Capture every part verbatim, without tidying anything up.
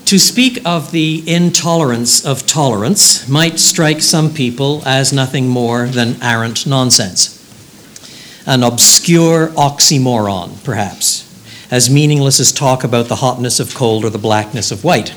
To speak of the intolerance of tolerance might strike some people as nothing more than arrant nonsense. An obscure oxymoron, perhaps, as meaningless as talk about the hotness of cold or the blackness of white.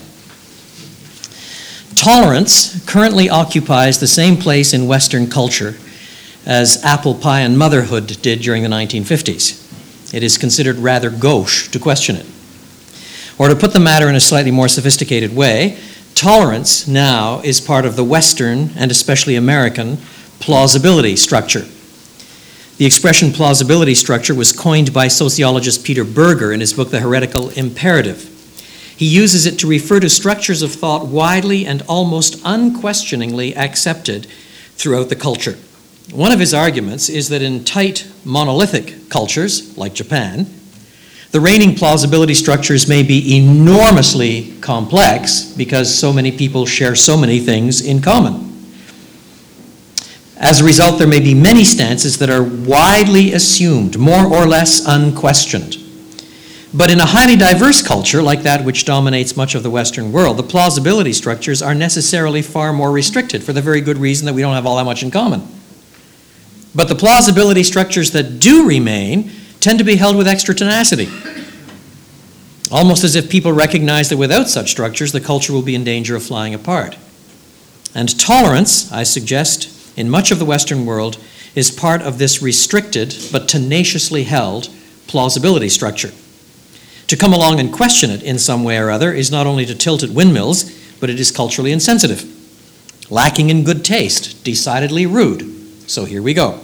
Tolerance currently occupies the same place in Western culture as apple pie and motherhood did during the nineteen fifties. It is considered rather gauche to question it. Or to put the matter in a slightly more sophisticated way, tolerance now is part of the Western, and especially American, plausibility structure. The expression plausibility structure was coined by sociologist Peter Berger in his book, The Heretical Imperative. He uses it to refer to structures of thought widely and almost unquestioningly accepted throughout the culture. One of his arguments is that in tight, monolithic cultures, like Japan, the reigning plausibility structures may be enormously complex because so many people share so many things in common. As a result, there may be many stances that are widely assumed, more or less unquestioned. But in a highly diverse culture, like that which dominates much of the Western world, the plausibility structures are necessarily far more restricted for the very good reason that we don't have all that much in common. But the plausibility structures that do remain tend to be held with extra tenacity, almost as if people recognize that without such structures, the culture will be in danger of flying apart. And tolerance, I suggest, in much of the Western world, is part of this restricted but tenaciously held plausibility structure. To come along and question it in some way or other is not only to tilt at windmills, but it is culturally insensitive, lacking in good taste, decidedly rude. So here we go.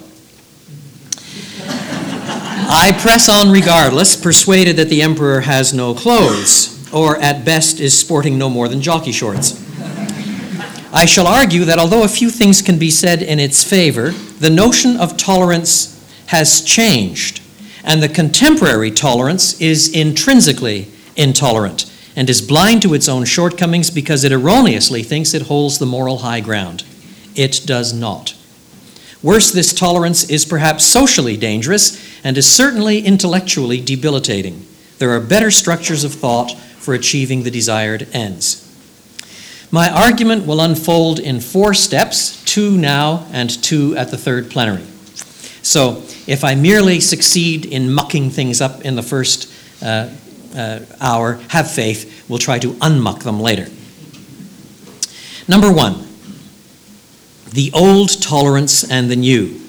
I press on regardless, persuaded that the emperor has no clothes, or at best is sporting no more than jockey shorts. I shall argue that although a few things can be said in its favor, the notion of tolerance has changed, and the contemporary tolerance is intrinsically intolerant and is blind to its own shortcomings because it erroneously thinks it holds the moral high ground. It does not. Worse, this tolerance is perhaps socially dangerous and is certainly intellectually debilitating. There are better structures of thought for achieving the desired ends. My argument will unfold in four steps, two now and two at the third plenary. So if I merely succeed in mucking things up in the first uh, uh, hour, have faith, we'll try to unmuck them later. Number one. The old tolerance and the new.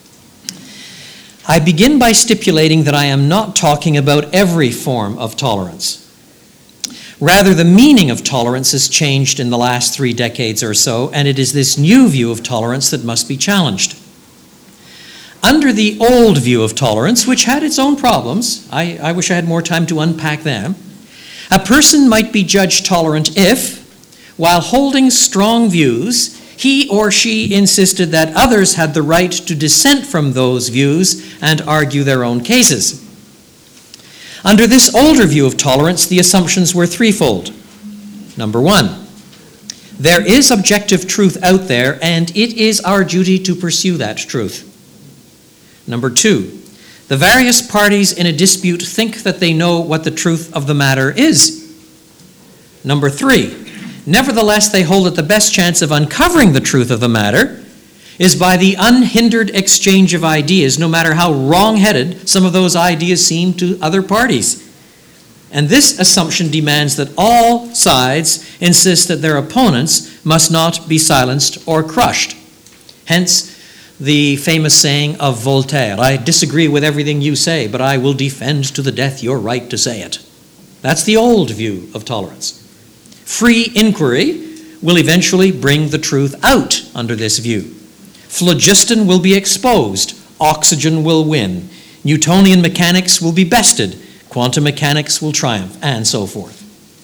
I begin by stipulating that I am not talking about every form of tolerance. Rather, the meaning of tolerance has changed in the last three decades or so, and it is this new view of tolerance that must be challenged. Under the old view of tolerance, which had its own problems, I, I wish I had more time to unpack them, a person might be judged tolerant if, while holding strong views, he or she insisted that others had the right to dissent from those views and argue their own cases. Under this older view of tolerance, the assumptions were threefold. Number one, there is objective truth out there, and it is our duty to pursue that truth. Number two, the various parties in a dispute think that they know what the truth of the matter is. Number three, nevertheless, they hold that the best chance of uncovering the truth of the matter is by the unhindered exchange of ideas, no matter how wrong-headed some of those ideas seem to other parties. And this assumption demands that all sides insist that their opponents must not be silenced or crushed. Hence, the famous saying of Voltaire, I disagree with everything you say, but I will defend to the death your right to say it. That's the old view of tolerance. Free inquiry will eventually bring the truth out under this view. Phlogiston will be exposed. Oxygen will win. Newtonian mechanics will be bested. Quantum mechanics will triumph, and so forth.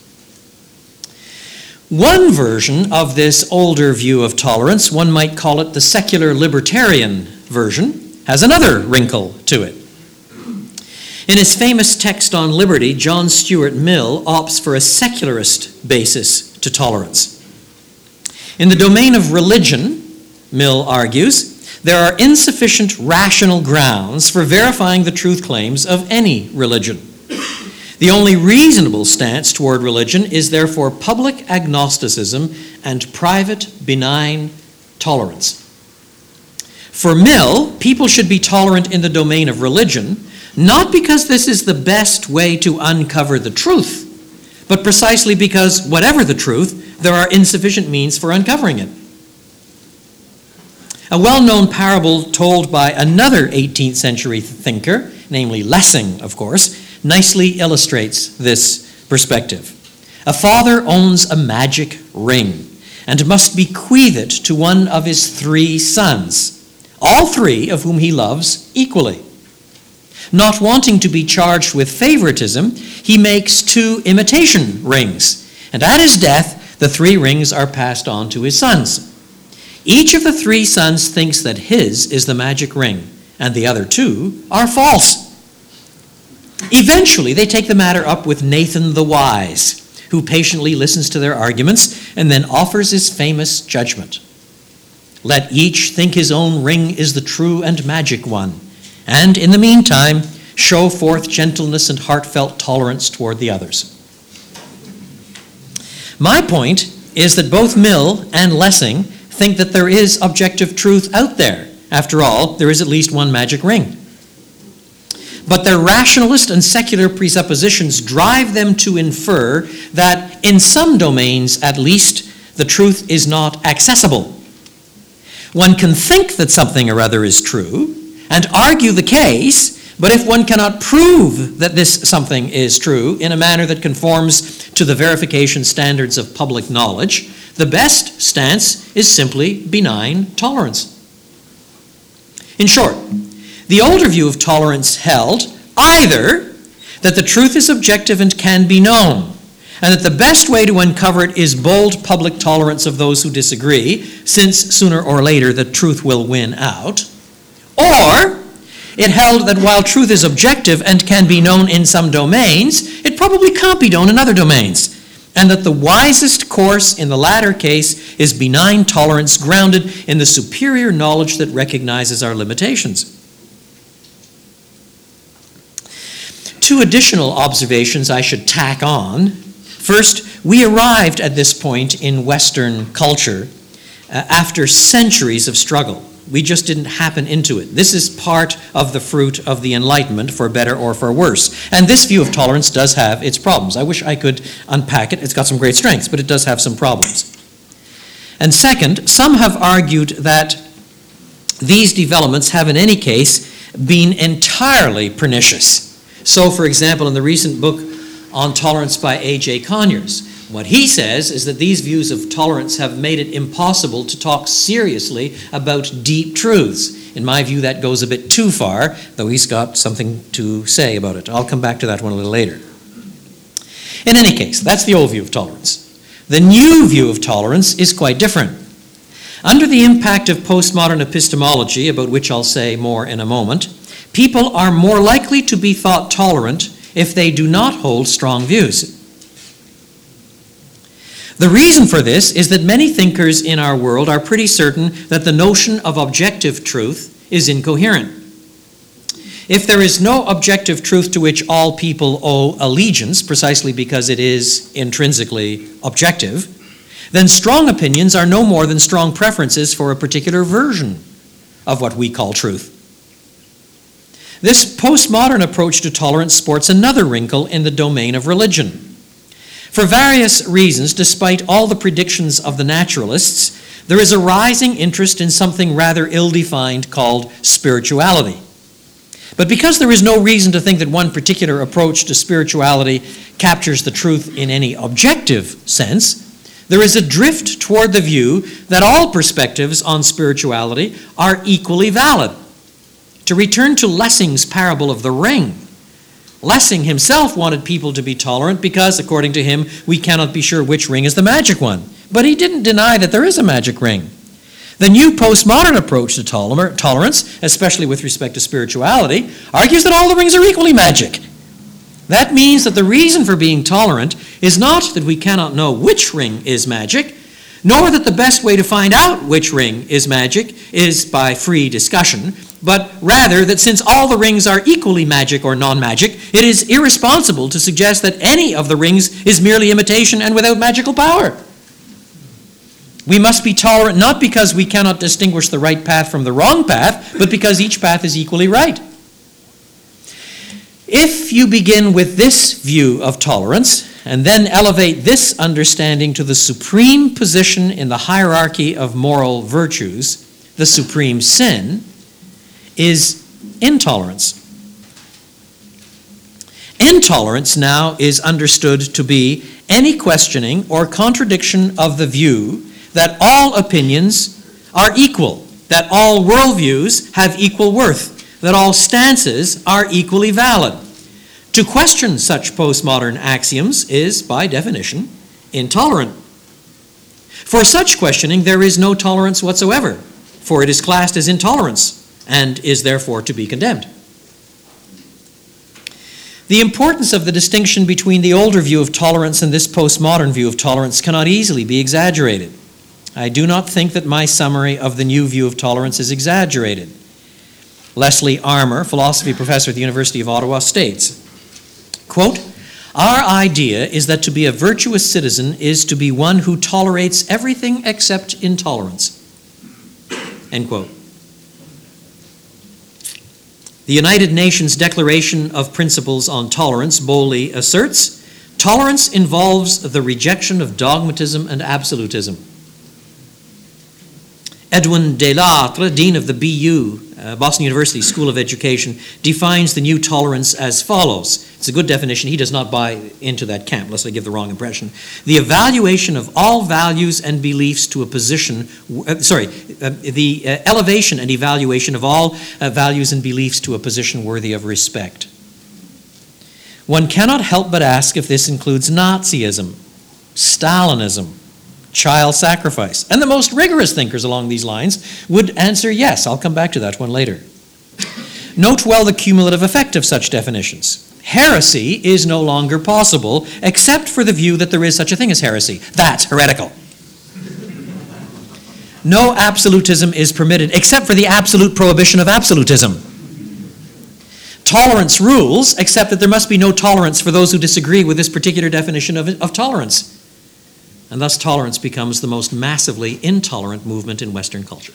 One version of this older view of tolerance, one might call it the secular libertarian version, has another wrinkle to it. In his famous text on liberty, John Stuart Mill opts for a secularist basis to tolerance. In the domain of religion, Mill argues, there are insufficient rational grounds for verifying the truth claims of any religion. The only reasonable stance toward religion is therefore public agnosticism and private benign tolerance. For Mill, people should be tolerant in the domain of religion, not because this is the best way to uncover the truth, but precisely because, whatever the truth, there are insufficient means for uncovering it. A well-known parable told by another eighteenth century thinker, namely Lessing, of course, nicely illustrates this perspective. A father owns a magic ring and must bequeath it to one of his three sons, all three of whom he loves equally. Not wanting to be charged with favoritism, he makes two imitation rings, and at his death, the three rings are passed on to his sons. Each of the three sons thinks that his is the magic ring, and the other two are false. Eventually, they take the matter up with Nathan the Wise, who patiently listens to their arguments and then offers his famous judgment. Let each think his own ring is the true and magic one, and in the meantime, show forth gentleness and heartfelt tolerance toward the others. My point is that both Mill and Lessing think that there is objective truth out there. After all, there is at least one magic ring. But their rationalist and secular presuppositions drive them to infer that in some domains, at least, the truth is not accessible. One can think that something or other is true and argue the case, but if one cannot prove that this something is true in a manner that conforms to the verification standards of public knowledge, the best stance is simply benign tolerance. In short, the older view of tolerance held either that the truth is objective and can be known, and that the best way to uncover it is bold public tolerance of those who disagree, since sooner or later the truth will win out, or it held that while truth is objective and can be known in some domains, it probably can't be known in other domains, and that the wisest course in the latter case is benign tolerance grounded in the superior knowledge that recognizes our limitations. Two additional observations I should tack on. First, we arrived at this point in Western culture uh, after centuries of struggle. We just didn't happen into it. This is part of the fruit of the Enlightenment, for better or for worse. And this view of tolerance does have its problems. I wish I could unpack it. It's got some great strengths, but it does have some problems. And second, some have argued that these developments have in any case been entirely pernicious. So, for example, in the recent book on tolerance by A J Conyers, what he says is that these views of tolerance have made it impossible to talk seriously about deep truths. In my view, that goes a bit too far, though he's got something to say about it. I'll come back to that one a little later. In any case, that's the old view of tolerance. The new view of tolerance is quite different. Under the impact of postmodern epistemology, about which I'll say more in a moment, people are more likely to be thought tolerant if they do not hold strong views. The reason for this is that many thinkers in our world are pretty certain that the notion of objective truth is incoherent. If there is no objective truth to which all people owe allegiance, precisely because it is intrinsically objective, then strong opinions are no more than strong preferences for a particular version of what we call truth. This postmodern approach to tolerance sports another wrinkle in the domain of religion. For various reasons, despite all the predictions of the naturalists, there is a rising interest in something rather ill-defined called spirituality. But because there is no reason to think that one particular approach to spirituality captures the truth in any objective sense, there is a drift toward the view that all perspectives on spirituality are equally valid. To return to Lessing's parable of the ring, Lessing himself wanted people to be tolerant because, according to him, we cannot be sure which ring is the magic one. But he didn't deny that there is a magic ring. The new postmodern approach to toler- tolerance, especially with respect to spirituality, argues that all the rings are equally magic. That means that the reason for being tolerant is not that we cannot know which ring is magic, nor that the best way to find out which ring is magic is by free discussion, but rather that since all the rings are equally magic or non-magic, it is irresponsible to suggest that any of the rings is merely imitation and without magical power. We must be tolerant not because we cannot distinguish the right path from the wrong path, but because each path is equally right. If you begin with this view of tolerance, and then elevate this understanding to the supreme position in the hierarchy of moral virtues, the supreme sin, is intolerance. Intolerance now is understood to be any questioning or contradiction of the view that all opinions are equal, that all worldviews have equal worth, that all stances are equally valid. To question such postmodern axioms is, by definition, intolerant. For such questioning, there is no tolerance whatsoever, for it is classed as intolerance and is therefore to be condemned. The importance of the distinction between the older view of tolerance and this postmodern view of tolerance cannot easily be exaggerated. I do not think that my summary of the new view of tolerance is exaggerated. Leslie Armour, philosophy professor at the University of Ottawa, states, quote, "Our idea is that to be a virtuous citizen is to be one who tolerates everything except intolerance." End quote. The United Nations Declaration of Principles on Tolerance boldly asserts, tolerance involves the rejection of dogmatism and absolutism. Edwin Delattre, dean of the B U, uh, Boston University School of Education, defines the new tolerance as follows. It's a good definition. He does not buy into that camp, lest I give the wrong impression. The evaluation of all values and beliefs to a position, uh, sorry, uh, the uh, elevation and evaluation of all uh, values and beliefs to a position worthy of respect. One cannot help but ask if this includes Nazism, Stalinism, child sacrifice. And the most rigorous thinkers along these lines would answer yes. I'll come back to that one later. Note well the cumulative effect of such definitions. Heresy is no longer possible except for the view that there is such a thing as heresy. That's heretical. No absolutism is permitted except for the absolute prohibition of absolutism. Tolerance rules except that there must be no tolerance for those who disagree with this particular definition of, of tolerance. And thus tolerance becomes the most massively intolerant movement in Western culture.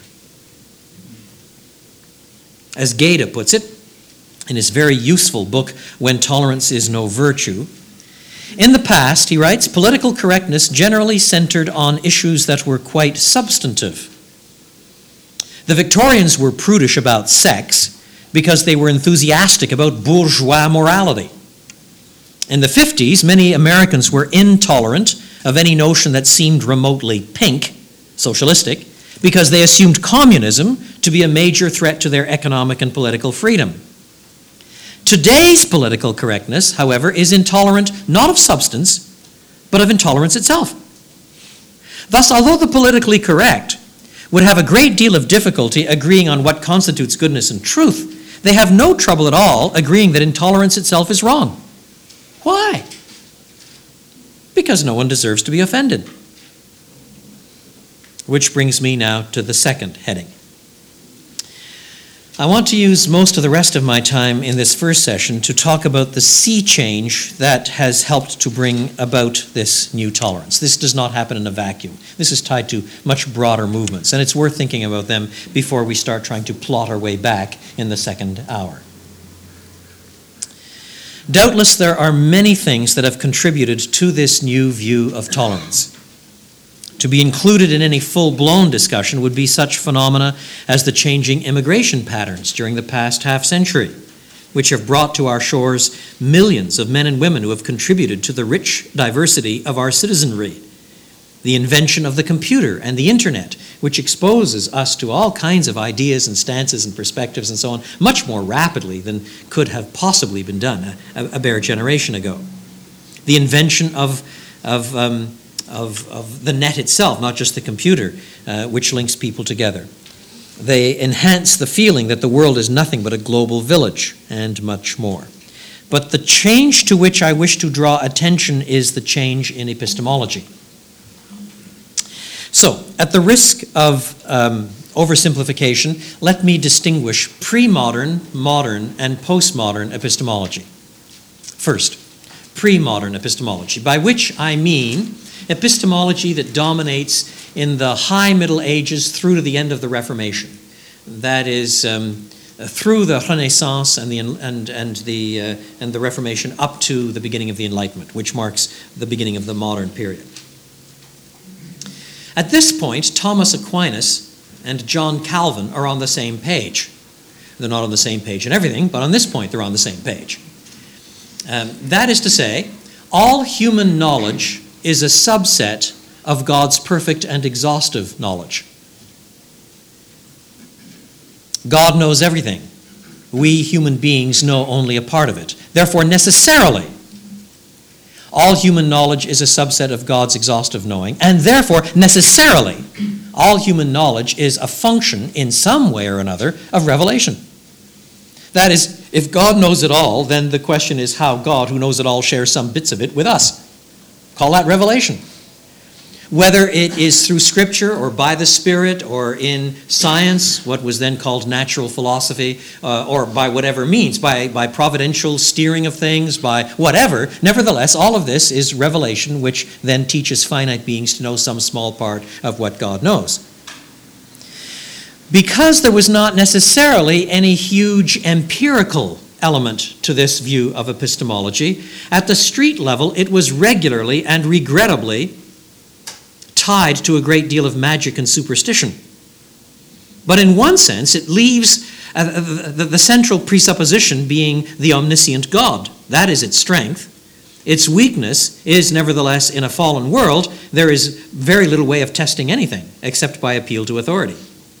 As Gaeta puts it, in his very useful book, When Tolerance is No Virtue, in the past, he writes, political correctness generally centered on issues that were quite substantive. The Victorians were prudish about sex because they were enthusiastic about bourgeois morality. In the fifties, many Americans were intolerant of any notion that seemed remotely pink, socialistic, because they assumed communism to be a major threat to their economic and political freedom. Today's political correctness, however, is intolerant not of substance, but of intolerance itself. Thus, although the politically correct would have a great deal of difficulty agreeing on what constitutes goodness and truth, they have no trouble at all agreeing that intolerance itself is wrong. Why? Because no one deserves to be offended. Which brings me now to the second heading. I want to use most of the rest of my time in this first session to talk about the sea change that has helped to bring about this new tolerance. This does not happen in a vacuum. This is tied to much broader movements, and it's worth thinking about them before we start trying to plot our way back in the second hour. Doubtless there are many things that have contributed to this new view of tolerance. To be included in any full-blown discussion would be such phenomena as the changing immigration patterns during the past half-century, which have brought to our shores millions of men and women who have contributed to the rich diversity of our citizenry. The invention of the computer and the internet, which exposes us to all kinds of ideas and stances and perspectives and so on, much more rapidly than could have possibly been done a, a bare generation ago. The invention of, of, um, of, of the net itself, not just the computer, uh, which links people together. They enhance the feeling that the world is nothing but a global village, and much more. But the change to which I wish to draw attention is the change in epistemology. So, at the risk of um, oversimplification, let me distinguish pre-modern, modern, and postmodern epistemology. First, pre-modern epistemology, by which I mean epistemology that dominates in the high Middle Ages through to the end of the Reformation. That is, um, through the Renaissance and the and and the uh, and the Reformation up to the beginning of the Enlightenment, which marks the beginning of the modern period. At this point, Thomas Aquinas and John Calvin are on the same page. They're not on the same page in everything, but on this point, they're on the same page. Um, that is to say, all human knowledge is a subset of God's perfect and exhaustive knowledge. God knows everything. We human beings know only a part of it. Therefore, necessarily, all human knowledge is a subset of God's exhaustive knowing, and therefore, necessarily, all human knowledge is a function, in some way or another, of revelation. That is, if God knows it all, then the question is how God, who knows it all, shares some bits of it with us. Call that revelation. Whether it is through Scripture or by the Spirit or in science, what was then called natural philosophy, uh, or by whatever means, by, by providential steering of things, by whatever, nevertheless, all of this is revelation, which then teaches finite beings to know some small part of what God knows. Because there was not necessarily any huge empirical element to this view of epistemology, at the street level it was regularly and regrettably tied to a great deal of magic and superstition. But in one sense, it leaves uh, the, the central presupposition being the omniscient God. That is its strength. Its weakness is, nevertheless, in a fallen world, there is very little way of testing anything except by appeal to authority.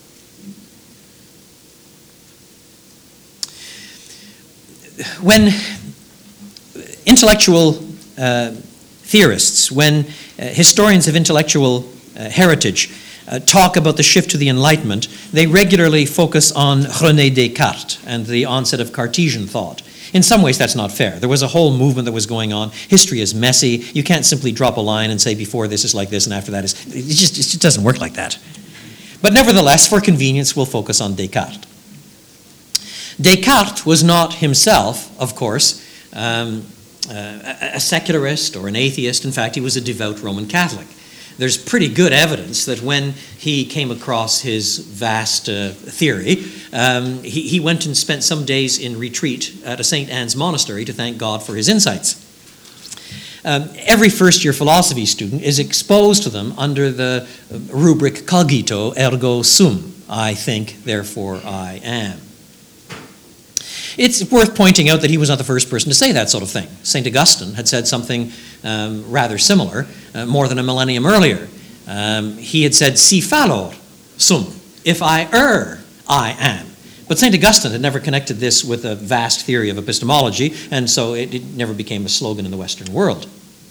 When intellectual uh, theorists, when uh, historians of intellectual uh, heritage uh, talk about the shift to the Enlightenment, they regularly focus on René Descartes and the onset of Cartesian thought. In some ways, that's not fair. There was a whole movement that was going on. History is messy. You can't simply drop a line and say before this is like this and after that is... It just, it just doesn't work like that. But nevertheless, for convenience, we'll focus on Descartes. Descartes was not himself, of course, um, uh, a secularist or an atheist. In fact, he was a devout Roman Catholic. There's pretty good evidence that when he came across his vast uh, theory, um, he, he went and spent some days in retreat at a Saint Anne's monastery to thank God for his insights. Um, every first-year philosophy student is exposed to them under the rubric cogito ergo sum, I think, therefore I am. It's worth pointing out that he was not the first person to say that sort of thing. Saint Augustine had said something um, rather similar uh, more than a millennium earlier. Um, he had said, si fallor sum, if I err, I am. But Saint Augustine had never connected this with a vast theory of epistemology, and so it, it never became a slogan in the Western world.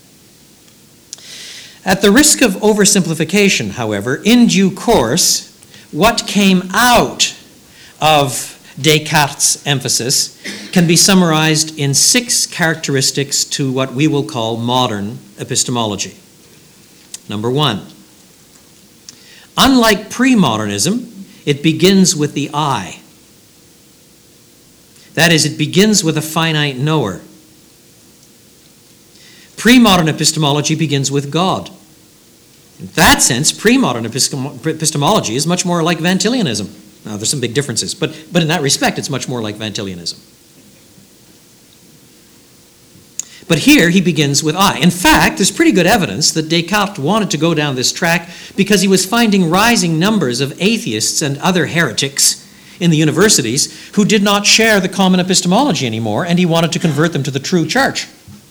At the risk of oversimplification, however, in due course, what came out of Descartes' emphasis can be summarized in six characteristics to what we will call modern epistemology. Number one, unlike pre-modernism, it begins with the I. That is, it begins with a finite knower. Pre-modern epistemology begins with God. In that sense, pre-modern epistemology is much more like Van Tillianism. Now, there's some big differences, but, but in that respect, it's much more like Van Tillianism. But here, he begins with I. In fact, there's pretty good evidence that Descartes wanted to go down this track because he was finding rising numbers of atheists and other heretics in the universities who did not share the common epistemology anymore, and he wanted to convert them to the true church.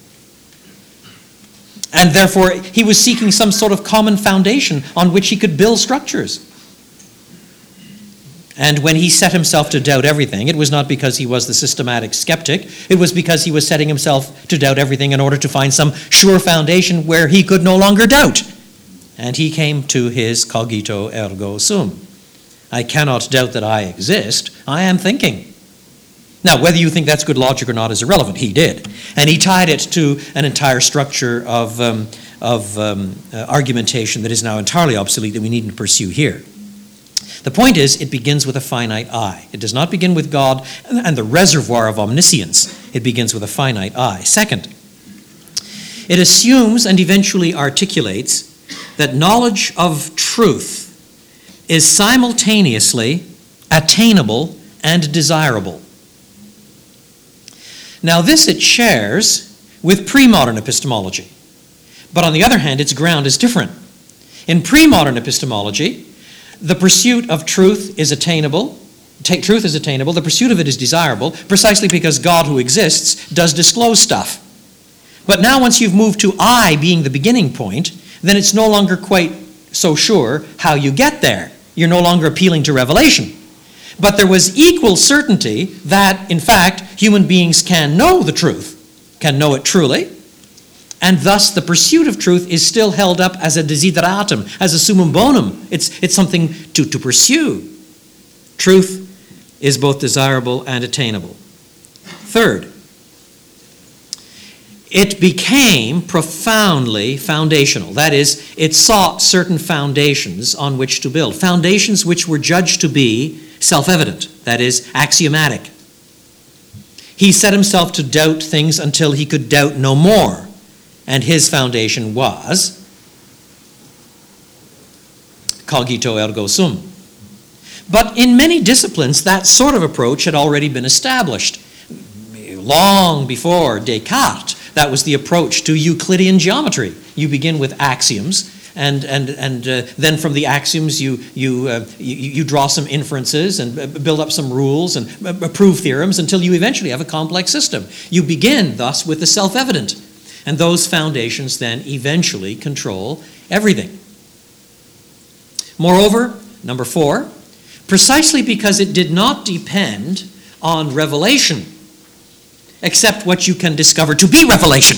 And therefore, he was seeking some sort of common foundation on which he could build structures. And when he set himself to doubt everything, it was not because he was the systematic skeptic. It was because he was setting himself to doubt everything in order to find some sure foundation where he could no longer doubt. And he came to his cogito ergo sum. I cannot doubt that I exist. I am thinking. Now, whether you think that's good logic or not is irrelevant. He did. And he tied it to an entire structure of, um, of um, uh, argumentation that is now entirely obsolete that we needn't pursue here. The point is, it begins with a finite I. It does not begin with God and the reservoir of omniscience. It begins with a finite I. Second, it assumes and eventually articulates that knowledge of truth is simultaneously attainable and desirable. Now, this it shares with pre-modern epistemology. But on the other hand, its ground is different. In pre-modern epistemology, the pursuit of truth is attainable. T- truth is attainable. The pursuit of it is desirable, precisely because God, who exists, does disclose stuff. But now, once you've moved to I being the beginning point, then it's no longer quite so sure how you get there. You're no longer appealing to revelation. But there was equal certainty that, in fact, human beings can know the truth, can know it truly, and thus the pursuit of truth is still held up as a desideratum, as a summum bonum. It's, it's something to, to pursue. Truth is both desirable and attainable. Third, it became profoundly foundational. That is, it sought certain foundations on which to build, foundations which were judged to be self-evident, that is, axiomatic. He set himself to doubt things until he could doubt no more, and his foundation was cogito ergo sum. But in many disciplines, that sort of approach had already been established. Long before Descartes, that was the approach to Euclidean geometry. You begin with axioms, and and and uh, then from the axioms you you, uh, you you draw some inferences and build up some rules and prove theorems until you eventually have a complex system. You begin thus with the self-evident, and those foundations then eventually control everything. Moreover, number four, precisely because it did not depend on revelation, except what you can discover to be revelation,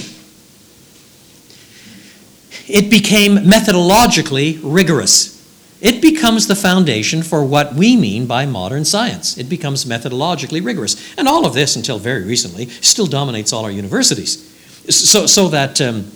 it became methodologically rigorous. It becomes the foundation for what we mean by modern science. It becomes methodologically rigorous. And all of this, until very recently, still dominates all our universities. So, so, that, um,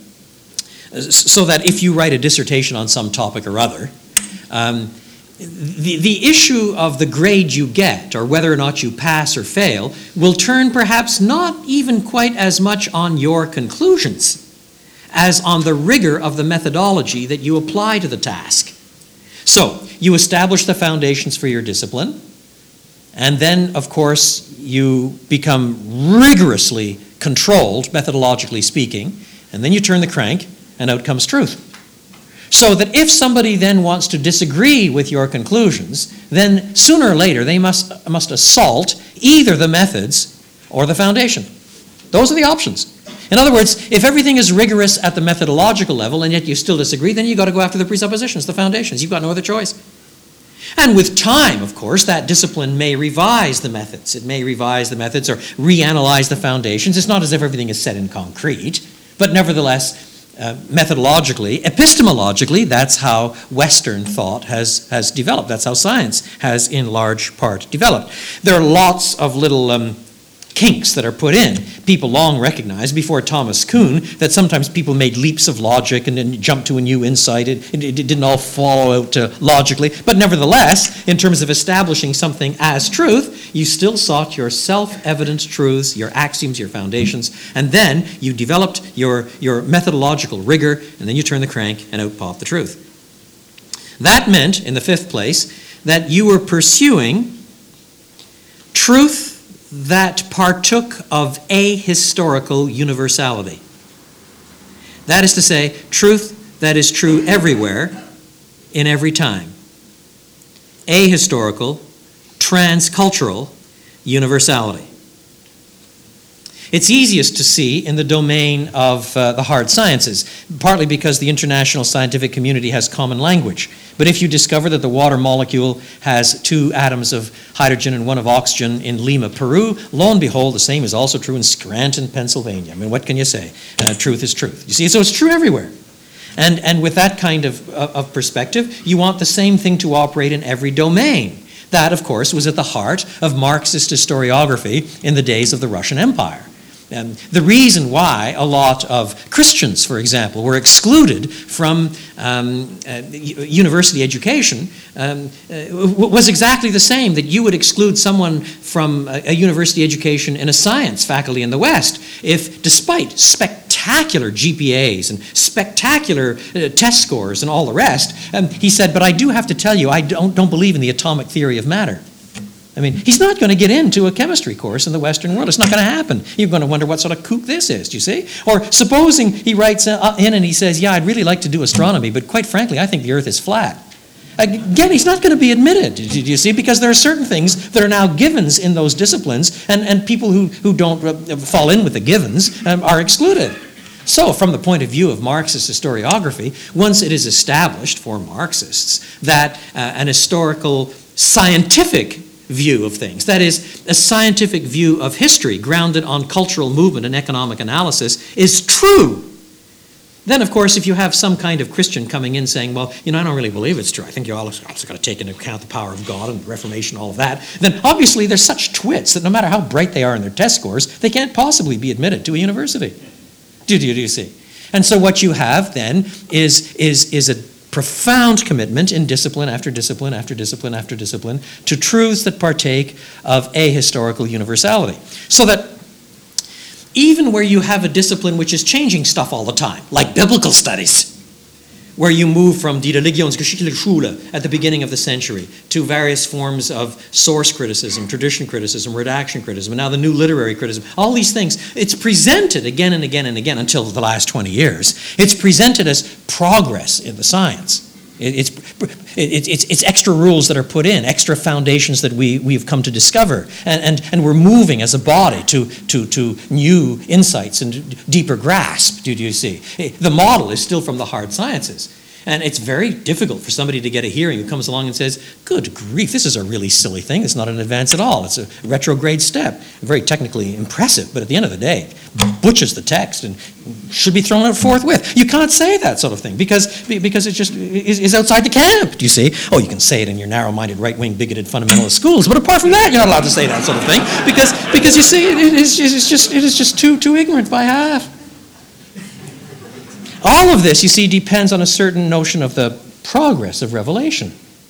so that if you write a dissertation on some topic or other, um, The, the issue of the grade you get, or whether or not you pass or fail, will turn perhaps not even quite as much on your conclusions as on the rigor of the methodology that you apply to the task. So, you establish the foundations for your discipline, and then, of course, you become rigorously controlled, methodologically speaking, and then you turn the crank, and out comes truth. So that if somebody then wants to disagree with your conclusions, then sooner or later they must, must assault either the methods or the foundation. Those are the options. In other words, if everything is rigorous at the methodological level and yet you still disagree, then you've got to go after the presuppositions, the foundations. You've got no other choice. And with time, of course, that discipline may revise the methods. It may revise the methods or reanalyze the foundations. It's not as if everything is set in concrete, but nevertheless, Uh, methodologically, epistemologically, that's how Western thought has, has developed. That's how science has, in large part, developed. There are lots of little um, kinks that are put in. People long recognized, before Thomas Kuhn, that sometimes people made leaps of logic and then jumped to a new insight. It, it, it didn't all follow out uh, logically. But nevertheless, in terms of establishing something as truth, you still sought your self-evident truths, your axioms, your foundations, and then you developed your, your methodological rigor, and then you turn the crank and out popped the truth. That meant, in the fifth place, that you were pursuing truth that partook of ahistorical universality. That is to say, truth that is true everywhere, in every time. Ahistorical, transcultural universality. It's easiest to see in the domain of uh, the hard sciences, partly because the international scientific community has common language. But if you discover that the water molecule has two atoms of hydrogen and one of oxygen in Lima, Peru, lo and behold, the same is also true in Scranton, Pennsylvania. I mean, what can you say? Uh, truth is truth. You see, so it's true everywhere. And, and with that kind of, of perspective, you want the same thing to operate in every domain. That, of course, was at the heart of Marxist historiography in the days of the Russian Empire. Um, the reason why a lot of Christians, for example, were excluded from um, uh, university education um, uh, was exactly the same that you would exclude someone from a, a university education in a science faculty in the West if, despite spectacular G P As and spectacular uh, test scores and all the rest, um, he said, but I do have to tell you, I don't, don't believe in the atomic theory of matter. I mean, he's not going to get into a chemistry course in the Western world. It's not going to happen. You're going to wonder what sort of kook this is, do you see? Or supposing he writes in and he says, yeah, I'd really like to do astronomy, but quite frankly, I think the Earth is flat. Again, he's not going to be admitted, do you see? Because there are certain things that are now givens in those disciplines, and, and people who, who don't fall in with the givens um, are excluded. So, from the point of view of Marxist historiography, once it is established for Marxists that uh, an historical, scientific view of things, that is, a scientific view of history grounded on cultural movement and economic analysis, is true, then, of course, if you have some kind of Christian coming in saying, well, you know, I don't really believe it's true, I think you're also got to take into account the power of God and the Reformation, all of that, then obviously they're such twits that no matter how bright they are in their test scores, they can't possibly be admitted to a university. Do you, do you see? And so what you have then is, is, is a profound commitment in discipline after discipline after discipline after discipline to truths that partake of ahistorical universality. So that even where you have a discipline which is changing stuff all the time, like biblical studies, where you move from die Religionsgeschichtliche Schule at the beginning of the century to various forms of source criticism, tradition criticism, redaction criticism, and now the new literary criticism, all these things, it's presented again and again and again until the last twenty years. It's presented as progress in the science. It's, it's, it's, it's extra rules that are put in, extra foundations that we, we've come to discover. And, and, and we're moving as a body to, to, to new insights and deeper grasp, do you see? The model is still from the hard sciences. And it's very difficult for somebody to get a hearing who comes along and says, good grief, this is a really silly thing. It's not an advance at all. It's a retrograde step. Very technically impressive, but at the end of the day, butchers the text and should be thrown out forthwith. You can't say that sort of thing because, because it just is, is outside the camp, do you see? Oh, you can say it in your narrow-minded, right-wing, bigoted fundamentalist schools, but apart from that, you're not allowed to say that sort of thing because, because you see, it is, it's just, it is just too, too ignorant by half. All of this, you see, depends on a certain notion of the progress of revelation.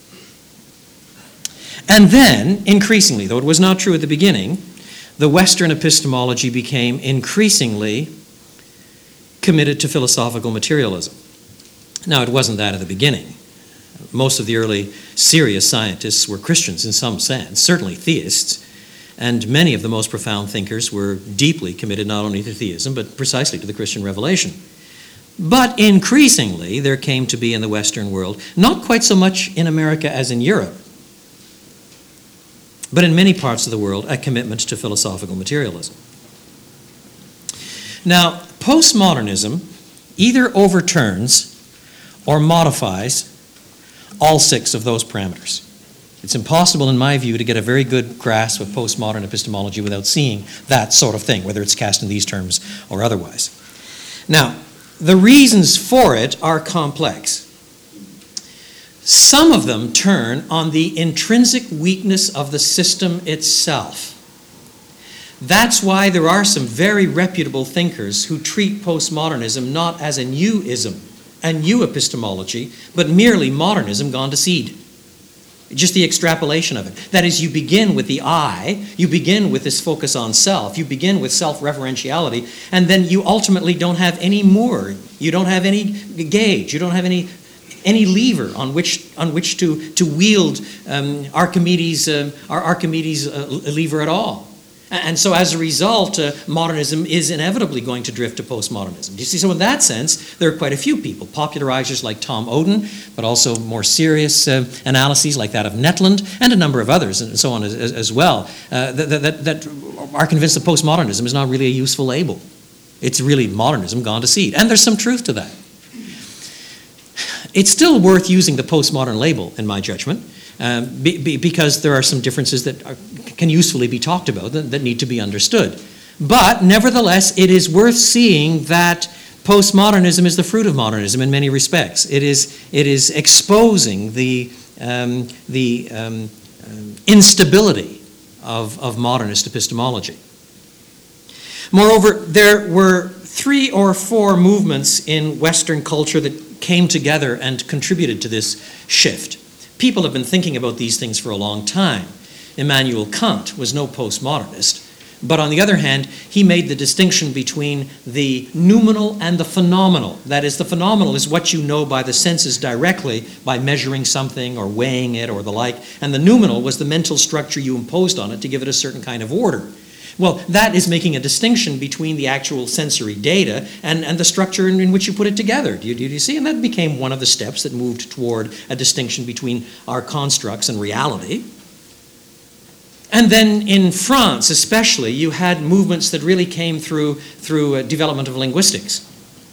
And then, increasingly, though it was not true at the beginning, the Western epistemology became increasingly committed to philosophical materialism. Now, it wasn't that at the beginning. Most of the early serious scientists were Christians in some sense, certainly theists, and many of the most profound thinkers were deeply committed not only to theism, but precisely to the Christian revelation. But increasingly, there came to be in the Western world, not quite so much in America as in Europe, but in many parts of the world, a commitment to philosophical materialism. Now, postmodernism either overturns or modifies all six of those parameters. It's impossible, in my view, to get a very good grasp of postmodern epistemology without seeing that sort of thing, whether it's cast in these terms or otherwise. Now, the reasons for it are complex. Some of them turn on the intrinsic weakness of the system itself. That's why there are some very reputable thinkers who treat postmodernism not as a new ism, a new epistemology, but merely modernism gone to seed. Just the extrapolation of it. That is, you begin with the I, you begin with this focus on self, you begin with self-referentiality, and then you ultimately don't have any more. You don't have any gauge, you don't have any any lever on which on which to to wield um, Archimedes' uh, Archimedes' uh, lever at all. And so as a result, uh, modernism is inevitably going to drift to postmodernism. Do you see? So in that sense, there are quite a few people, popularizers like Tom Oden, but also more serious uh, analyses like that of Netland, and a number of others, and so on as, as well, uh, that, that, that are convinced that postmodernism is not really a useful label. It's really modernism gone to seed. And there's some truth to that. It's still worth using the postmodern label, in my judgment, um, be, be, because there are some differences that are, can usefully be talked about that, that need to be understood. But nevertheless, it is worth seeing that postmodernism is the fruit of modernism in many respects. It is, it is exposing the, um, the um, um, instability of, of modernist epistemology. Moreover, there were three or four movements in Western culture that came together and contributed to this shift. People have been thinking about these things for a long time. Immanuel Kant was no postmodernist, but on the other hand, he made the distinction between the noumenal and the phenomenal. That is, the phenomenal is what you know by the senses directly, by measuring something or weighing it or the like, and the noumenal was the mental structure you imposed on it to give it a certain kind of order. Well, that is making a distinction between the actual sensory data and, and the structure in, in which you put it together. Do you, do you see? And that became one of the steps that moved toward a distinction between our constructs and reality. And then in France, especially, you had movements that really came through through uh, development of linguistics.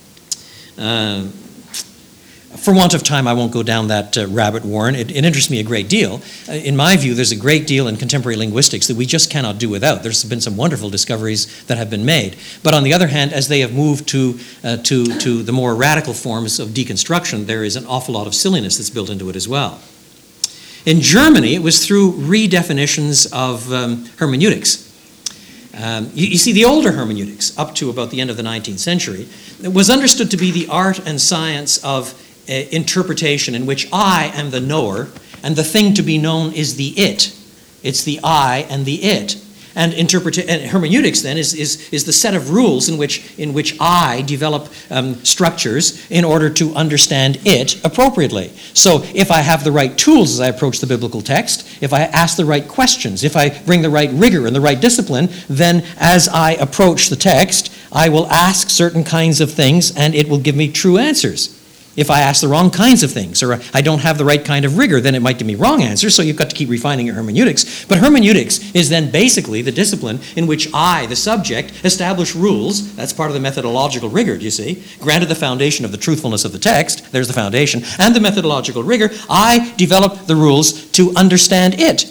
Uh, for want of time, I won't go down that uh, rabbit warren. It, it interests me a great deal. Uh, in my view, there's a great deal in contemporary linguistics that we just cannot do without. There's been some wonderful discoveries that have been made. But on the other hand, as they have moved to uh, to to the more radical forms of deconstruction, there is an awful lot of silliness that's built into it as well. In Germany, it was through redefinitions of um, hermeneutics. Um, you, you see, the older hermeneutics, up to about the end of the nineteenth century, was understood to be the art and science of uh, interpretation in which I am the knower, and the thing to be known is the it. It's the I and the it. And, interpreta- and hermeneutics, then, is, is, is the set of rules in which, in which I develop um, structures in order to understand it appropriately. So if I have the right tools as I approach the biblical text, if I ask the right questions, if I bring the right rigor and the right discipline, then as I approach the text, I will ask certain kinds of things and it will give me true answers. If I ask the wrong kinds of things, or I don't have the right kind of rigor, then it might give me wrong answers, so you've got to keep refining your hermeneutics. But hermeneutics is then basically the discipline in which I, the subject, establish rules. That's part of the methodological rigor, do you see? Granted the foundation of the truthfulness of the text, there's the foundation, and the methodological rigor, I develop the rules to understand it.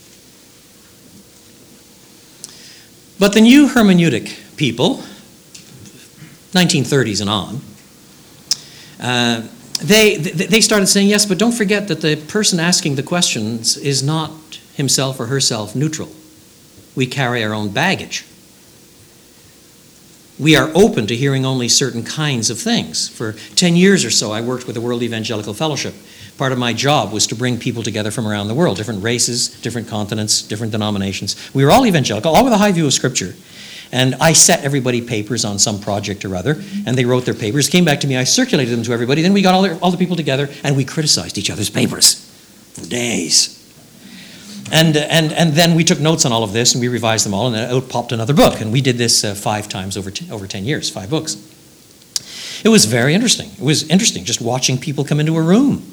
But the new hermeneutic people, nineteen thirties and on, Uh, they they started saying, yes, but don't forget that the person asking the questions is not himself or herself neutral. We carry our own baggage. We are open to hearing only certain kinds of things. For ten years or so, I worked with the World Evangelical Fellowship. Part of my job was to bring people together from around the world, different races, different continents, different denominations. We were all evangelical, all with a high view of Scripture. And I set everybody papers on some project or other, and they wrote their papers, came back to me, I circulated them to everybody, then we got all the, all the people together, and we criticized each other's papers for days. And, and, and then we took notes on all of this, and we revised them all, and then out popped another book. And we did this uh, five times over, t- over ten years, five books. It was very interesting. It was interesting just watching people come into a room.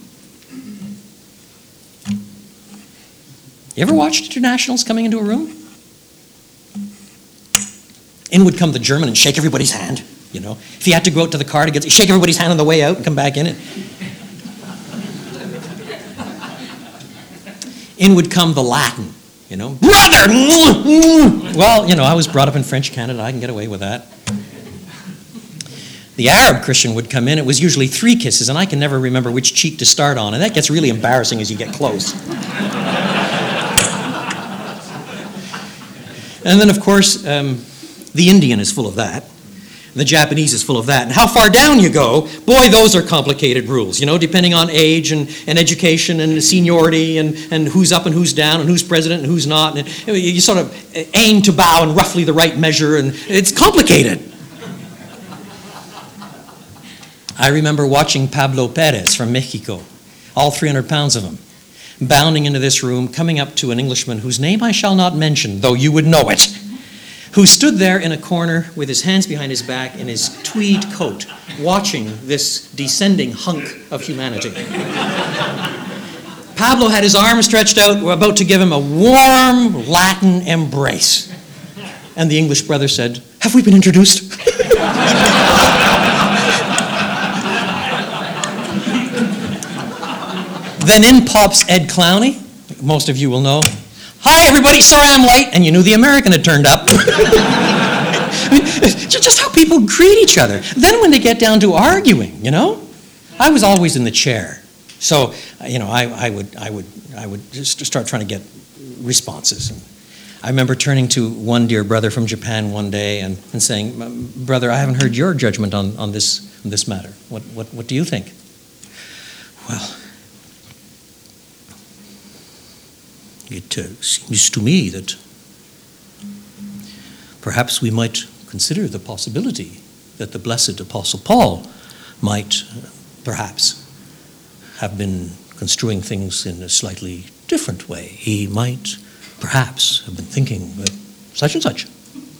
You ever watched internationals coming into a room? In would come the German and shake everybody's hand, you know. If he had to go out to the car to get, shake everybody's hand on the way out and come back in. And in would come the Latin, you know. Brother! Well, you know, I was brought up in French Canada. I can get away with that. The Arab Christian would come in. It was usually three kisses, and I can never remember which cheek to start on. And that gets really embarrassing as you get close. And then, of course, um, the Indian is full of that. The Japanese is full of that. And how far down you go, boy, those are complicated rules, you know, depending on age and, and education and seniority and, and who's up and who's down and who's president and who's not. And you sort of aim to bow in roughly the right measure, and it's complicated. I remember watching Pablo Perez from Mexico, all three hundred pounds of him, bounding into this room, coming up to an Englishman whose name I shall not mention, though you would know it, who stood there in a corner with his hands behind his back in his tweed coat, watching this descending hunk of humanity. Pablo had his arms stretched out, about to give him a warm Latin embrace. And the English brother said, "Have we been introduced?" Then in pops Ed Clowney, most of you will know. "Hi, everybody, sorry I'm late," and you knew the American had turned up. I mean, just how people greet each other. Then when they get down to arguing, you know, I was always in the chair, so you know, I, I would, I would, I would just start trying to get responses. And I remember turning to one dear brother from Japan one day and, and saying, "Brother, I haven't heard your judgment on, on, this, on this matter. What, what, what do you think?" "Well, it uh, seems to me that perhaps we might consider the possibility that the blessed Apostle Paul might uh, perhaps have been construing things in a slightly different way. He might perhaps have been thinking that such and such."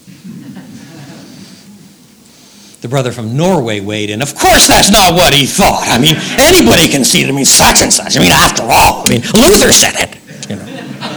The brother from Norway weighed in. "Of course that's not what he thought. I mean, anybody can see it. I mean, such and such. I mean, after all, I mean, Luther said it." You know.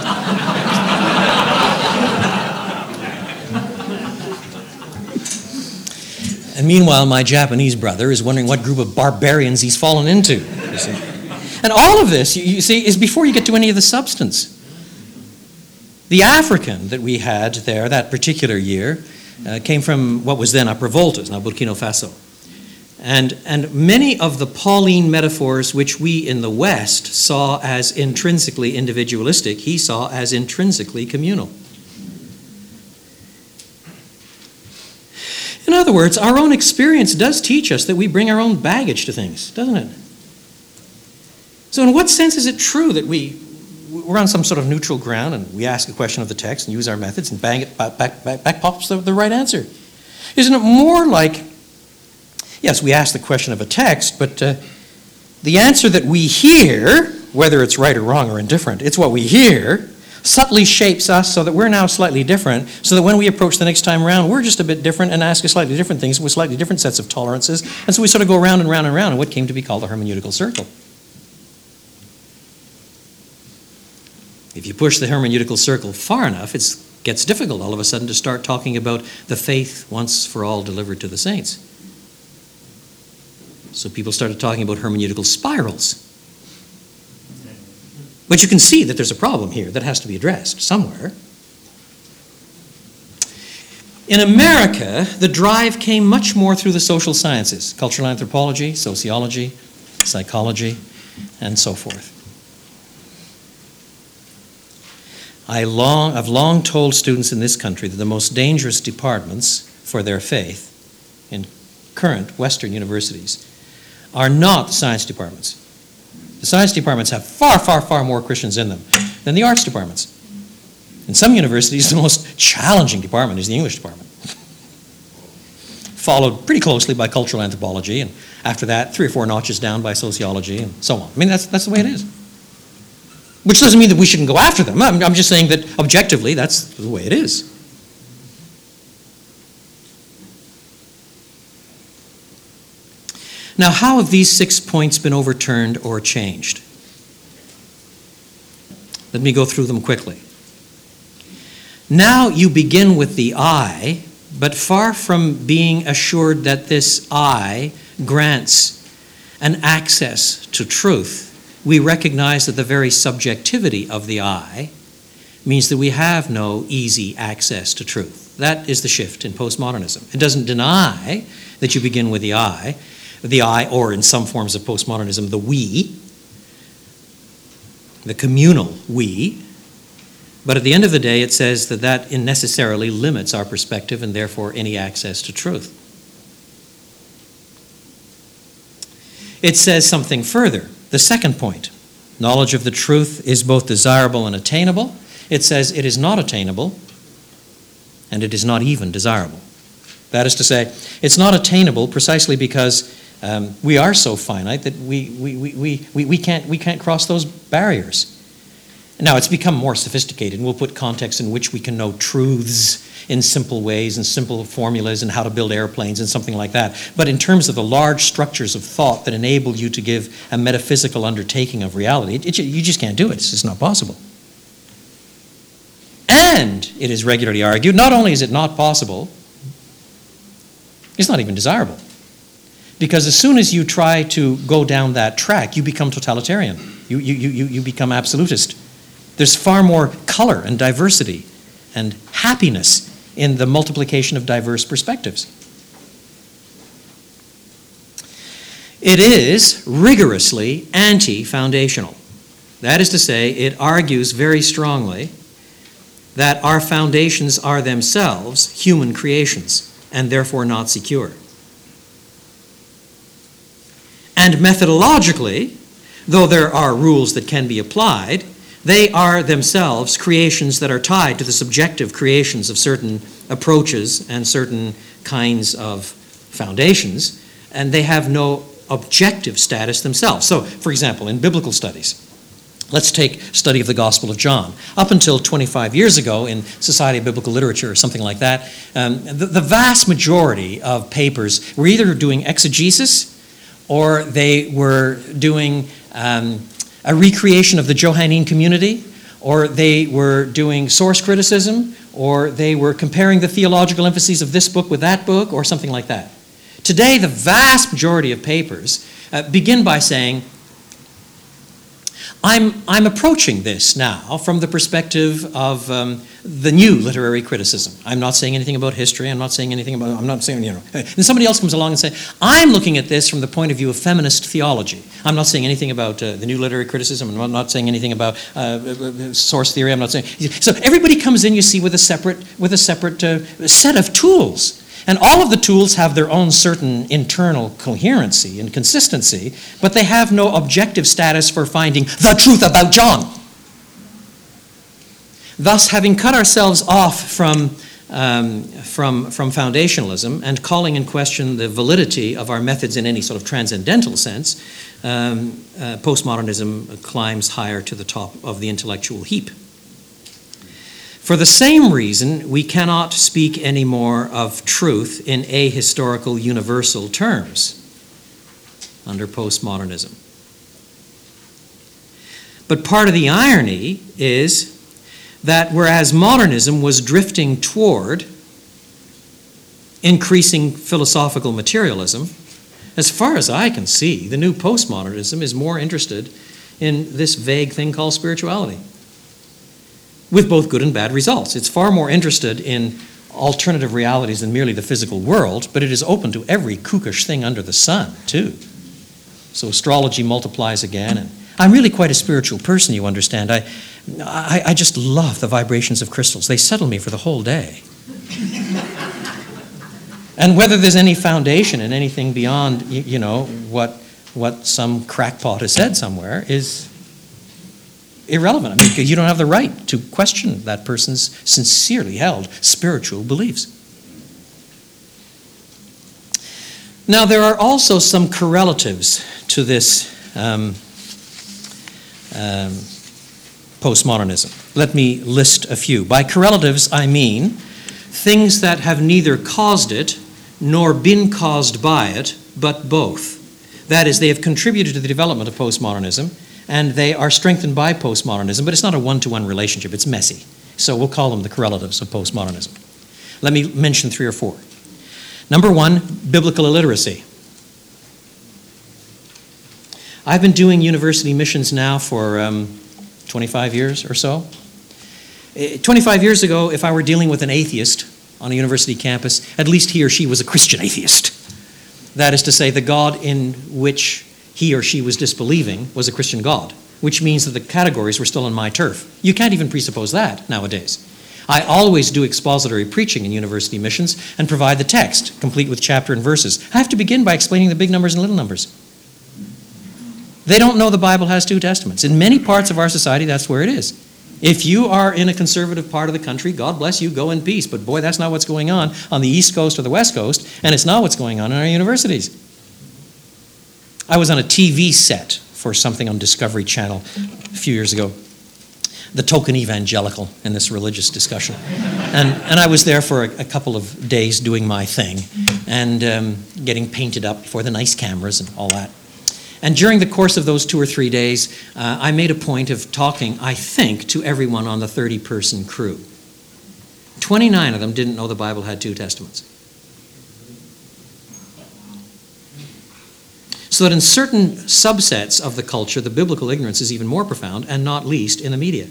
And meanwhile, my Japanese brother is wondering what group of barbarians he's fallen into. You see? And all of this, you, you see, is before you get to any of the substance. The African that we had there that particular year uh, came from what was then Upper Volta, now Burkina Faso. And, and many of the Pauline metaphors which we in the West saw as intrinsically individualistic, he saw as intrinsically communal. In other words, our own experience does teach us that we bring our own baggage to things, doesn't it? So in what sense is it true that we, we're on some sort of neutral ground and we ask a question of the text and use our methods and bang it, back, back, back, back pops the, the right answer? Isn't it more like, yes, we ask the question of a text, but uh, the answer that we hear, whether it's right or wrong or indifferent, it's what we hear, subtly shapes us so that we're now slightly different, so that when we approach the next time around, we're just a bit different and ask a slightly different things with slightly different sets of tolerances. And so we sort of go round and round and round in what came to be called the hermeneutical circle. If you push the hermeneutical circle far enough, it gets difficult all of a sudden to start talking about the faith once for all delivered to the saints. So people started talking about hermeneutical spirals. But you can see that there's a problem here that has to be addressed somewhere. In America, the drive came much more through the social sciences, cultural anthropology, sociology, psychology, and so forth. I long, I've long told students in this country that the most dangerous departments for their faith in current Western universities are not the science departments. The science departments have far, far, far more Christians in them than the arts departments. In some universities, the most challenging department is the English department, followed pretty closely by cultural anthropology, and after that, three or four notches down by sociology, and so on. I mean, that's, that's the way it is. Which doesn't mean that we shouldn't go after them. I'm, I'm just saying that objectively, that's the way it is. Now, how have these six points been overturned or changed? Let me go through them quickly. Now you begin with the I, but far from being assured that this I grants an access to truth, we recognize that the very subjectivity of the I means that we have no easy access to truth. That is the shift in postmodernism. It doesn't deny that you begin with the I, the I, or in some forms of postmodernism, the we, the communal we, but at the end of the day, it says that that necessarily limits our perspective and therefore any access to truth. It says something further. The second point, knowledge of the truth is both desirable and attainable. It says it is not attainable and it is not even desirable. That is to say, it's not attainable precisely because um, we are so finite that we, we, we, we, we, we, can't, we can't cross those barriers. Now, it's become more sophisticated, and we'll put contexts in which we can know truths in simple ways and simple formulas and how to build airplanes and something like that. But in terms of the large structures of thought that enable you to give a metaphysical undertaking of reality, it, it, you just can't do it. It's just not possible. And it is regularly argued, not only is it not possible, it's not even desirable. Because as soon as you try to go down that track, you become totalitarian. You, you, you, you become absolutist. There's far more color and diversity and happiness in the multiplication of diverse perspectives. It is rigorously anti-foundational. That is to say, it argues very strongly that our foundations are themselves human creations and therefore not secure. And methodologically, though there are rules that can be applied, they are themselves creations that are tied to the subjective creations of certain approaches and certain kinds of foundations, and they have no objective status themselves. So, for example, in biblical studies, let's take study of the Gospel of John. Up until twenty-five years ago in Society of Biblical Literature or something like that, um, the, the vast majority of papers were either doing exegesis or they were doing um, a recreation of the Johannine community, or they were doing source criticism, or they were comparing the theological emphases of this book with that book, or something like that. Today, the vast majority of papers uh, begin by saying, I'm, I'm approaching this now from the perspective of um, the new literary criticism. I'm not saying anything about history. I'm not saying anything about, I'm not saying, you know. And somebody else comes along and says, I'm looking at this from the point of view of feminist theology. I'm not saying anything about uh, the new literary criticism. I'm not saying anything about uh, source theory. I'm not saying. So everybody comes in, you see, with a separate, with a separate uh, set of tools. And all of the tools have their own certain internal coherency and consistency, but they have no objective status for finding the truth about John. Thus, having cut ourselves off from, um, from, from foundationalism and calling in question the validity of our methods in any sort of transcendental sense, um, uh, postmodernism climbs higher to the top of the intellectual heap. For the same reason, we cannot speak anymore of truth in ahistorical universal terms under postmodernism. But part of the irony is that whereas modernism was drifting toward increasing philosophical materialism, as far as I can see, the new postmodernism is more interested in this vague thing called spirituality, with both good and bad results. It's far more interested in alternative realities than merely the physical world, but it is open to every kookish thing under the sun, too. So astrology multiplies again, and I'm really quite a spiritual person, you understand. I, I, I just love the vibrations of crystals. They settle me for the whole day. And whether there's any foundation in anything beyond, you, you know, what, what some crackpot has said somewhere is irrelevant. I mean, you don't have the right to question that person's sincerely held spiritual beliefs. Now, there are also some correlatives to this um, um, postmodernism. Let me list a few. By correlatives, I mean things that have neither caused it nor been caused by it, but both. That is, they have contributed to the development of postmodernism, and they are strengthened by postmodernism, but it's not a one-to-one relationship. It's messy. So we'll call them the correlatives of postmodernism. Let me mention three or four. Number one, biblical illiteracy. I've been doing university missions now for um, twenty-five years or so. twenty-five years ago, if I were dealing with an atheist on a university campus, at least he or she was a Christian atheist. That is to say, the God in which he or she was disbelieving was a Christian God, which means that the categories were still on my turf. You can't even presuppose that nowadays. I always do expository preaching in university missions and provide the text, complete with chapter and verses. I have to begin by explaining the big numbers and little numbers. They don't know the Bible has two testaments. In many parts of our society, that's where it is. If you are in a conservative part of the country, God bless you, go in peace. But boy, that's not what's going on on the East Coast or the West Coast, and it's not what's going on in our universities. I was on a T V set for something on Discovery Channel a few years ago, the token evangelical in this religious discussion. And, and I was there for a, a couple of days doing my thing and um, getting painted up for the nice cameras and all that. And during the course of those two or three days, uh, I made a point of talking, I think, to everyone on the thirty-person crew. twenty-nine of them didn't know the Bible had two testaments. So that in certain subsets of the culture, the biblical ignorance is even more profound, and not least in the media.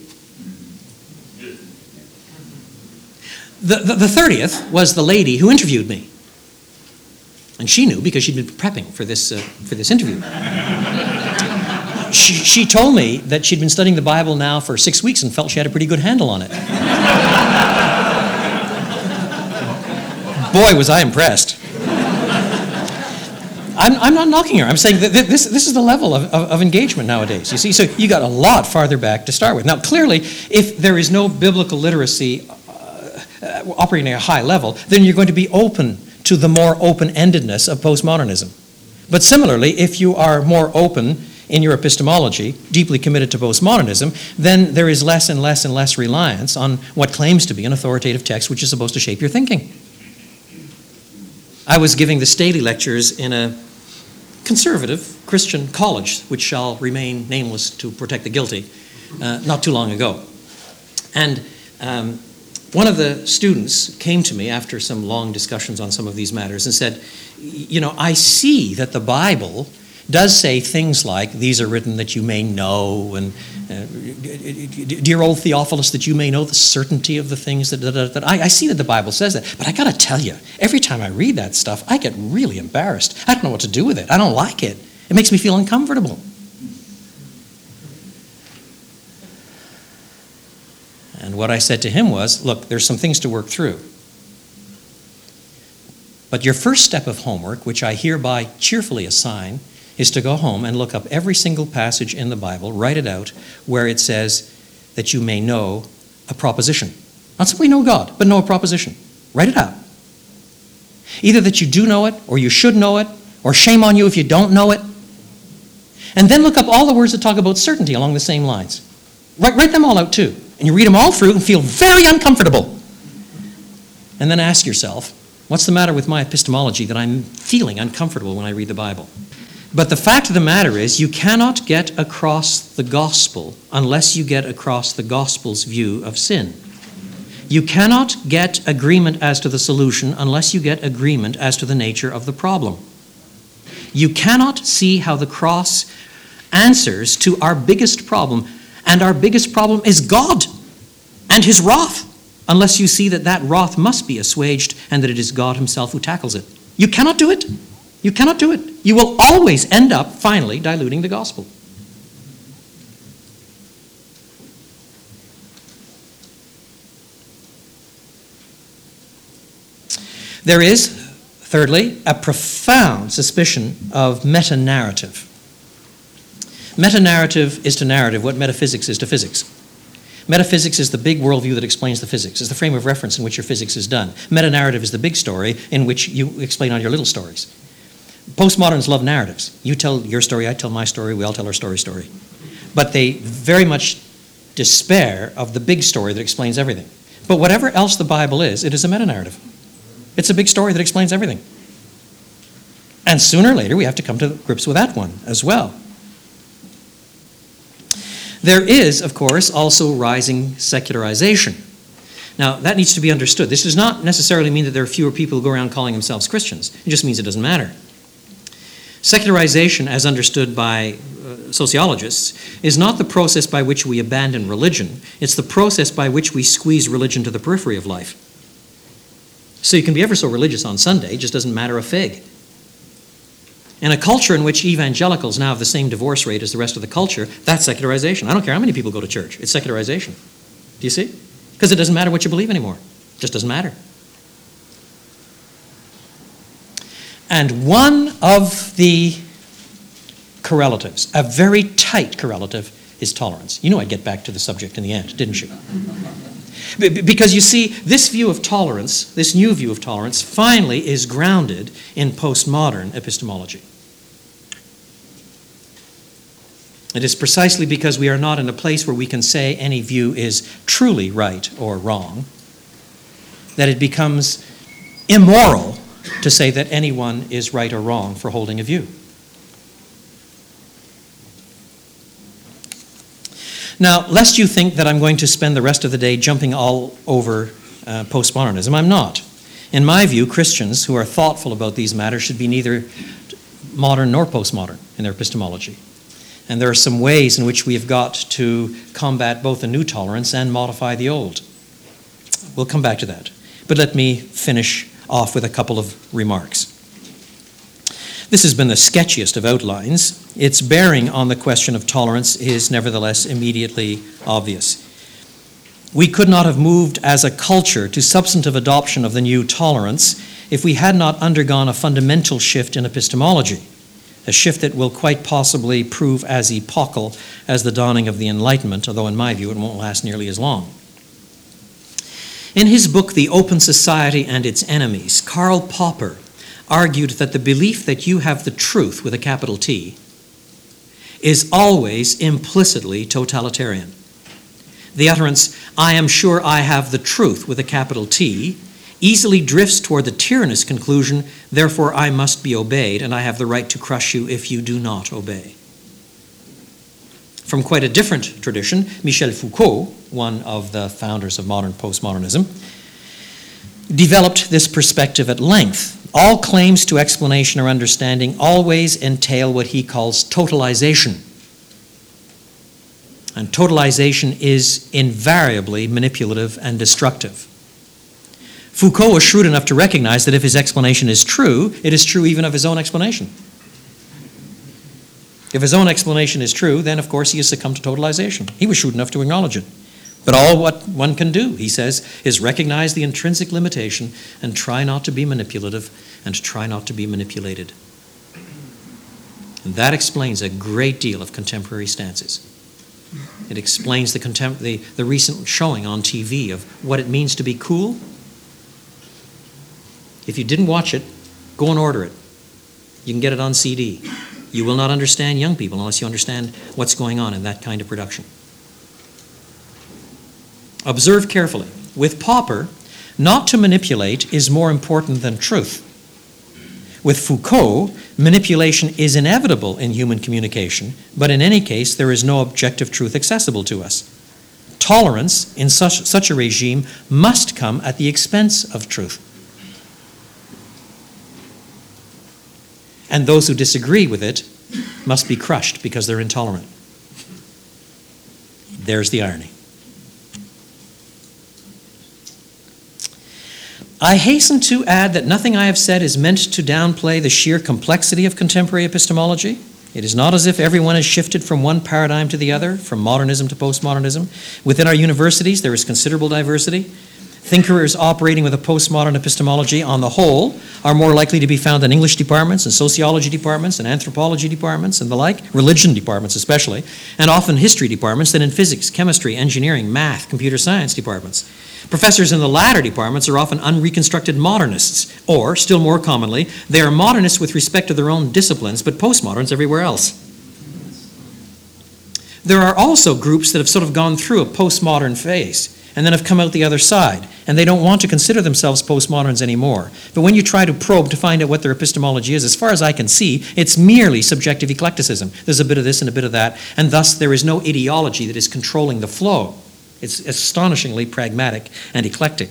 The, the, the thirtieth was the lady who interviewed me. And she knew because she'd been prepping for this, uh, for this interview. she, she told me that she'd been studying the Bible now for six weeks and felt she had a pretty good handle on it. Boy, was I impressed. I'm, I'm not knocking her. I'm saying that this, this is the level of, of, of engagement nowadays. You see, so you got a lot farther back to start with. Now, clearly, if there is no biblical literacy uh, uh, operating at a high level, then you're going to be open to the more open-endedness of postmodernism. But similarly, if you are more open in your epistemology, deeply committed to postmodernism, then there is less and less and less reliance on what claims to be an authoritative text which is supposed to shape your thinking. I was giving the Staley lectures in a conservative Christian college, which shall remain nameless to protect the guilty, uh, not too long ago. And um, one of the students came to me after some long discussions on some of these matters and said, you know, I see that the Bible does say things like, these are written that you may know, and uh, dear old Theophilus, that you may know the certainty of the things that, that, that I, I see that the Bible says that, but I got to tell you, every time I read that stuff, I get really embarrassed. I don't know what to do with it. I don't like it. It makes me feel uncomfortable. And what I said to him was, look, there's some things to work through. But your first step of homework, which I hereby cheerfully assign, is to go home and look up every single passage in the Bible, write it out, where it says that you may know a proposition. Not simply know God, but know a proposition. Write it out. Either that you do know it, or you should know it, or shame on you if you don't know it. And then look up all the words that talk about certainty along the same lines. Write, write them all out too. And you read them all through and feel very uncomfortable. And then ask yourself, what's the matter with my epistemology that I'm feeling uncomfortable when I read the Bible? But the fact of the matter is, you cannot get across the gospel unless you get across the gospel's view of sin. You cannot get agreement as to the solution unless you get agreement as to the nature of the problem. You cannot see how the cross answers to our biggest problem, and our biggest problem is God and his wrath, unless you see that that wrath must be assuaged and that it is God himself who tackles it. You cannot do it. You cannot do it. You will always end up finally diluting the gospel. There is, thirdly, a profound suspicion of meta-narrative. Meta-narrative is to narrative what metaphysics is to physics. Metaphysics is the big worldview that explains the physics. It's the frame of reference in which your physics is done. Meta-narrative is the big story in which you explain all your little stories. Postmoderns love narratives. You tell your story, I tell my story, we all tell our story story. But they very much despair of the big story that explains everything. But whatever else the Bible is, it is a meta-narrative. It's a big story that explains everything. And sooner or later, we have to come to grips with that one as well. There is, of course, also rising secularization. Now, that needs to be understood. This does not necessarily mean that there are fewer people who go around calling themselves Christians. It just means it doesn't matter. Secularization, as understood by uh, sociologists, is not the process by which we abandon religion. It's the process by which we squeeze religion to the periphery of life. So you can be ever so religious on Sunday, it just doesn't matter a fig. In a culture in which evangelicals now have the same divorce rate as the rest of the culture, that's secularization. I don't care how many people go to church. It's secularization. Do you see? Because it doesn't matter what you believe anymore. It just doesn't matter. And one of the correlatives, a very tight correlative, is tolerance. You knew I'd get back to the subject in the end, didn't you? Because you see, this view of tolerance, this new view of tolerance, finally is grounded in postmodern epistemology. It is precisely because we are not in a place where we can say any view is truly right or wrong that it becomes immoral to say that anyone is right or wrong for holding a view. Now, lest you think that I'm going to spend the rest of the day jumping all over uh, postmodernism, I'm not. In my view, Christians who are thoughtful about these matters should be neither modern nor postmodern in their epistemology. And there are some ways in which we have got to combat both the new tolerance and modify the old. We'll come back to that. But let me finish off with a couple of remarks. This has been the sketchiest of outlines. Its bearing on the question of tolerance is nevertheless immediately obvious. We could not have moved as a culture to substantive adoption of the new tolerance if we had not undergone a fundamental shift in epistemology, a shift that will quite possibly prove as epochal as the dawning of the Enlightenment, although in my view it won't last nearly as long. In his book, The Open Society and Its Enemies, Karl Popper argued that the belief that you have the truth with a capital T is always implicitly totalitarian. The utterance, I am sure I have the truth with a capital T, easily drifts toward the tyrannous conclusion, therefore I must be obeyed and I have the right to crush you if you do not obey. From quite a different tradition, Michel Foucault, one of the founders of modern postmodernism, developed this perspective at length. All claims to explanation or understanding always entail what he calls totalization. And totalization is invariably manipulative and destructive. Foucault was shrewd enough to recognize that if his explanation is true, it is true even of his own explanation. If his own explanation is true, then of course he has succumbed to totalization. He was shrewd enough to acknowledge it. But all what one can do, he says, is recognize the intrinsic limitation and try not to be manipulative and try not to be manipulated. And that explains a great deal of contemporary stances. It explains the, contem- the, the recent showing on T V of what it means to be cool. If you didn't watch it, go and order it. You can get it on C D. You will not understand young people unless you understand what's going on in that kind of production. Observe carefully. With Popper, not to manipulate is more important than truth. With Foucault, manipulation is inevitable in human communication, but in any case, there is no objective truth accessible to us. Tolerance in such, such a regime must come at the expense of truth. And those who disagree with it must be crushed because they're intolerant. There's the irony. I hasten to add that nothing I have said is meant to downplay the sheer complexity of contemporary epistemology. It is not as if everyone has shifted from one paradigm to the other, from modernism to postmodernism. Within our universities, there is considerable diversity. Thinkers operating with a postmodern epistemology on the whole are more likely to be found in English departments and sociology departments and anthropology departments and the like, religion departments especially, and often history departments than in physics, chemistry, engineering, math, computer science departments. Professors in the latter departments are often unreconstructed modernists, or, still more commonly, they are modernists with respect to their own disciplines, but postmoderns everywhere else. There are also groups that have sort of gone through a postmodern phase and then have come out the other side, and they don't want to consider themselves postmoderns anymore. But when you try to probe to find out what their epistemology is, as far as I can see, it's merely subjective eclecticism. There's a bit of this and a bit of that, and thus there is no ideology that is controlling the flow. It's astonishingly pragmatic and eclectic.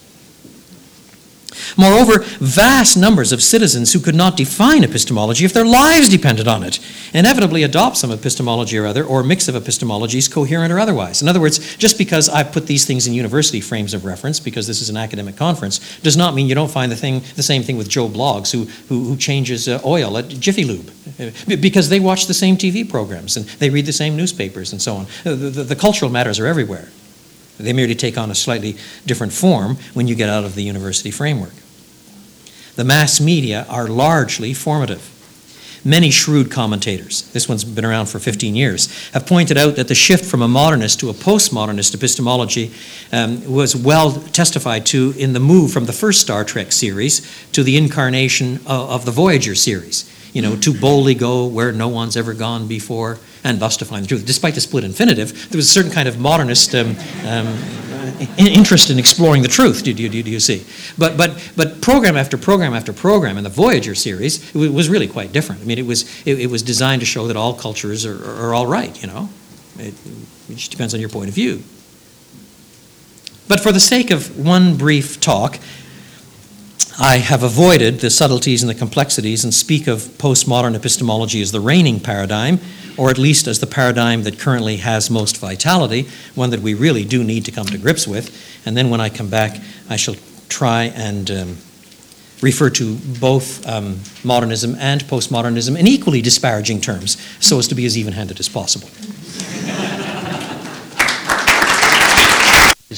Moreover, vast numbers of citizens who could not define epistemology if their lives depended on it inevitably adopt some epistemology or other, or mix of epistemologies, coherent or otherwise. In other words, just because I've put these things in university frames of reference, because this is an academic conference, does not mean you don't find the thing, the same thing with Joe Bloggs, who, who, who changes uh, oil at Jiffy Lube, because they watch the same T V programs and they read the same newspapers and so on. The, the, the cultural matters are everywhere. They merely take on a slightly different form when you get out of the university framework. The mass media are largely formative. Many shrewd commentators, this one's been around for fifteen years, have pointed out that the shift from a modernist to a postmodernist epistemology um, was well testified to in the move from the first Star Trek series to the incarnation of, of the Voyager series. You know, to boldly go where no one's ever gone before, and thus to find the truth. Despite the split infinitive, there was a certain kind of modernist um, um, interest in exploring the truth, do, do, do, do you see? But, but, but program after program after program in the Voyager series, it was really quite different. I mean, it was, it, it was designed to show that all cultures are, are all right, you know? It, it just depends on your point of view. But for the sake of one brief talk, I have avoided the subtleties and the complexities and speak of postmodern epistemology as the reigning paradigm, or at least as the paradigm that currently has most vitality, one that we really do need to come to grips with. And then when I come back, I shall try and um, refer to both um, modernism and postmodernism in equally disparaging terms, so as to be as even-handed as possible.